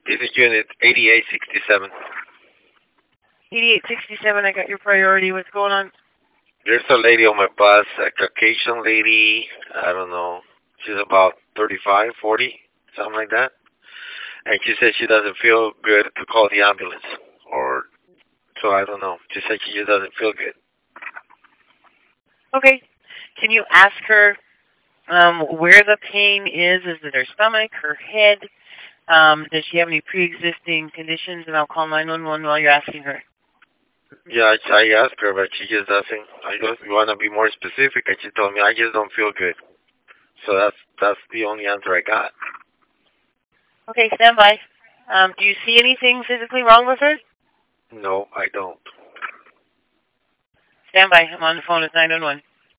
This is unit 8867. 8867, I got your priority. What's going on? There's a lady on my bus, a Caucasian lady. I don't know. She's about 35, 40, something like that. And she said she doesn't feel good to call the ambulance. Or, so I don't know. She said she just doesn't feel good. Okay. Can you ask her where the pain is? Is it her stomach, her head? Does she have any pre-existing conditions? And I'll call 911 while you're asking her. Yeah, I asked her, but she just doesn't. I just want to be more specific, and she told me I just don't feel good. So that's the only answer I got. Okay, stand by. Do you see anything physically wrong with her? No, I don't. Stand by. I'm on the phone with 911.